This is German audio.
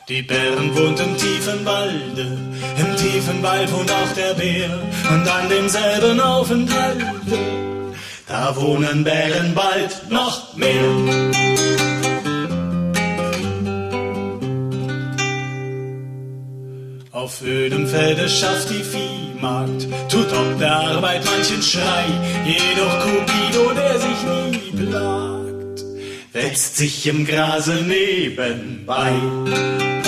Die Bären wohnt im tiefen Walde, im tiefen Wald wohnt auch der Bär, und an demselben Aufenthalte, da wohnen Bären bald noch mehr. Auf ödem Felde schafft die Viehmagd, tut ob der Arbeit manchen Schrei, jedoch Cupido, der sich nie plagt, wälzt sich im Grase nebenbei.